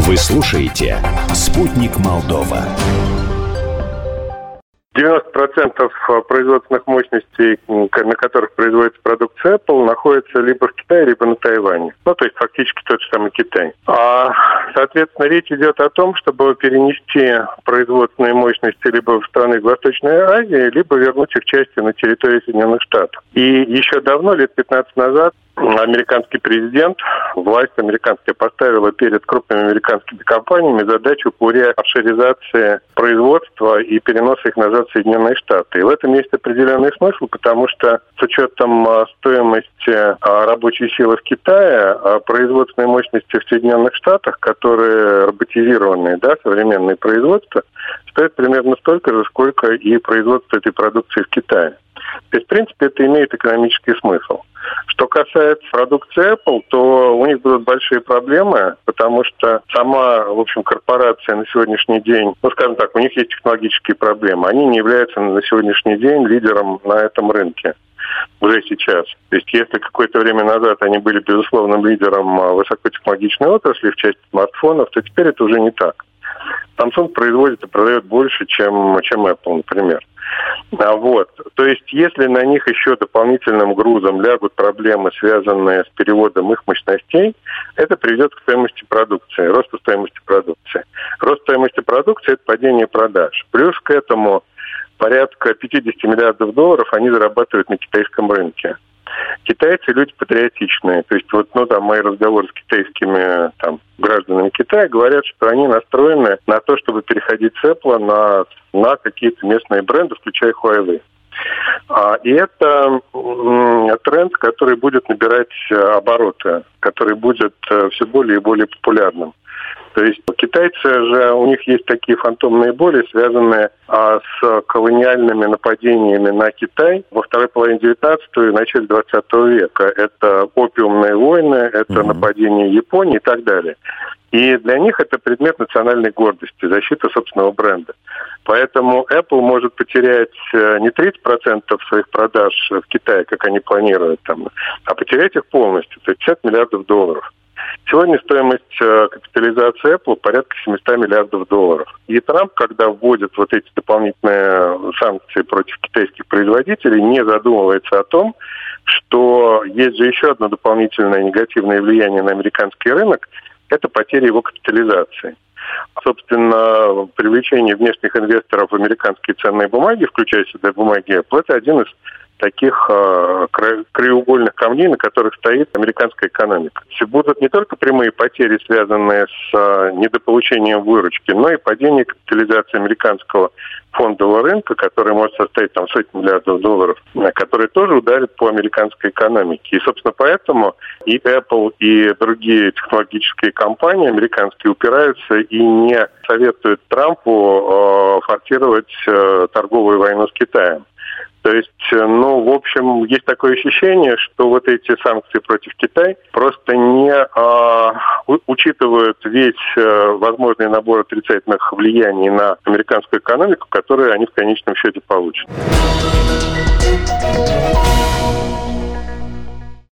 Вы слушаете «Спутник Молдова». 90% производственных мощностей, на которых производится продукция Apple, находится либо в Китае, либо на Тайване. То есть фактически тот же самый Китай. Соответственно, речь идет о том, чтобы перенести производственные мощности либо в страны Восточной Азии, либо вернуть их части на территорию Соединенных Штатов. И еще давно, лет 15 назад, американский президент, власть американская поставила перед крупными американскими компаниями задачу по реофшоризации производства и переноса их назад в Соединенные Штаты. И в этом есть определенный смысл, потому что с учетом стоимости рабочей силы в Китае, производственные мощности в Соединенных Штатах, которые роботизированные, современные производства, стоят примерно столько же, сколько и производство этой продукции в Китае. То есть, в принципе, это имеет экономический смысл. Что касается продукции Apple, то у них будут большие проблемы, потому что сама, в общем, корпорация на сегодняшний день, скажем так, у них есть технологические проблемы. Они не являются на сегодняшний день лидером на этом рынке уже сейчас. То есть, если какое-то время назад они были безусловным лидером высокотехнологичной отрасли в части смартфонов, то теперь это уже не так. Samsung производит и продает больше, чем Apple, например. То есть, если на них еще дополнительным грузом лягут проблемы, связанные с переводом их мощностей, это приведет к стоимости продукции, росту стоимости продукции. Рост стоимости продукции – это падение продаж. Плюс к этому порядка 50 миллиардов долларов они зарабатывают на китайском рынке. Китайцы люди патриотичные. То есть, мои разговоры с китайскими гражданами Китая говорят, что они настроены на то, чтобы переходить с Apple на какие-то местные бренды, включая Huawei. И это тренд, который будет набирать обороты, который будет все более и более популярным. То есть китайцы же, у них есть такие фантомные боли, связанные с колониальными нападениями на Китай во второй половине 19-го и начале 20 века. Это опиумные войны, это нападение Японии и так далее. И для них это предмет национальной гордости, защита собственного бренда. Поэтому Apple может потерять не 30% своих продаж в Китае, как они планируют, а потерять их полностью, то есть 50 миллиардов долларов. Сегодня стоимость капитализации Apple порядка 700 миллиардов долларов. И Трамп, когда вводит эти дополнительные санкции против китайских производителей, не задумывается о том, что есть же еще одно дополнительное негативное влияние на американский рынок – это потеря его капитализации. Собственно, привлечение внешних инвесторов в американские ценные бумаги, включая сюда бумаги Apple, это один из таких краеугольных камней, на которых стоит американская экономика. Будут не только прямые потери, связанные с недополучением выручки, но и падение капитализации американского фондового рынка, который может составить сотни миллиардов долларов, который тоже ударит по американской экономике. И, собственно, поэтому и Apple, и другие технологические компании американские упираются и не советуют Трампу форсировать торговую войну с Китаем. То есть, в общем, есть такое ощущение, что эти санкции против Китая просто не учитывают весь возможный набор отрицательных влияний на американскую экономику, которые они в конечном счете получат.